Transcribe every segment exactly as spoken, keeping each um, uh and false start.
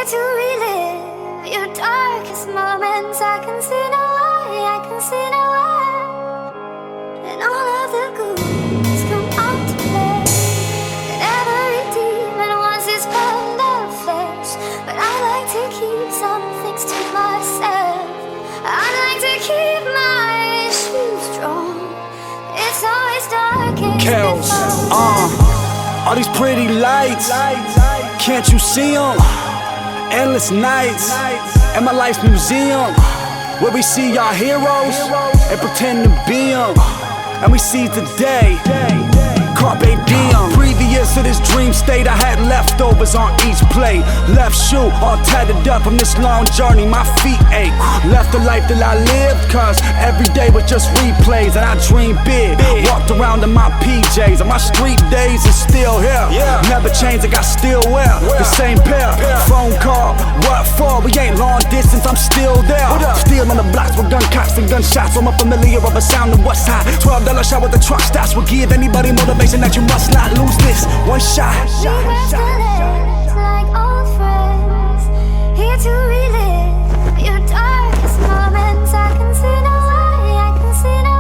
here to relive your darkest moments. I can see no way, I can see no way. And all of the ghouls come out to play. And every demon wants his pound of flesh. But I like to keep some things to myself. I like to keep my shoes drawn. It's always darkest Kells, uh, all these pretty lights, can't you see them? Endless nights in my life's museum, where we see our heroes and pretend to be them. And we seize the day, carpe diem. Previous to this dream state, I had leftovers on each plate. Left shoe all tattered up from this long journey, my feet ache. Left the life that I lived, cause every day was just replays. And I dreamed big, walked around in my P Js. And my street days is still here. Never changed, I got still wear the same pair. Phone call, what for? We ain't long distance, I'm still there. Still on the blocks with gun cocks and gunshots. I'm familiar of a sound of what's hot. twelve dollar shot with the truck stops will give anybody motivation that you must not lose this one shot. We got to live like old friends, here to relive your darkest moments. I can see no way, I can see no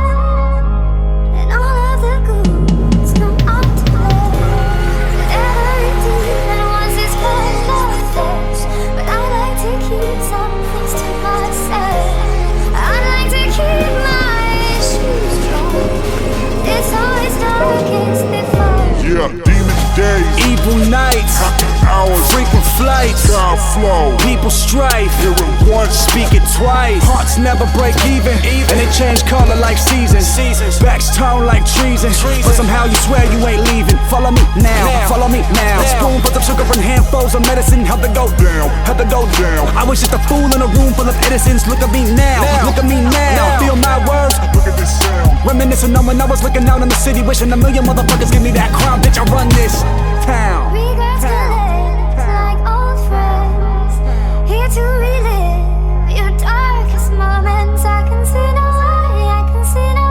way. And all of the ghouls come out to play. And every demon wants his kind of flesh. But I like to keep some things to myself. I like to keep my shoes drawn. It's always darkest before. Yeah, demon days, Evil nights, happy hours, frequent flights, God flow, people strife, hear it once, speak it twice. Hearts never break even, and they change color like seasons. Backs turn like treason, but somehow you swear you ain't leaving. Follow me now, follow me now. Spoonfuls of sugar and handfuls of medicine. How to go down, how to go down. I was just a fool in a room full of Edisons. Look at me now, look at me now. Feel my words, look at this sound. reminiscing on when I was looking out in the city, wishing a million motherfuckers give me that crown. Bitch, I run this town. We got to live like old friends, here to relive your darkest moments. I can see no way, I can see no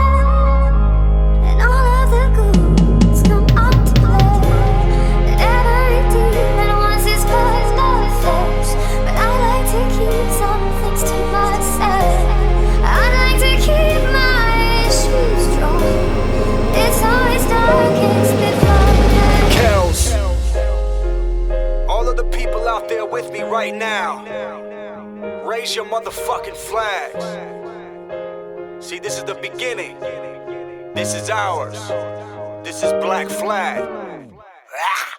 way. And all of the ghouls come out to play. And every demon wants his kind of flesh. But I like to keep some things to myself. I like to keep my shoes drawn. It's always darkest before. Kells, all of the people out there with me right now, raise your motherfucking flags. See, this is the beginning. This is ours. This is Black Flag. Ah.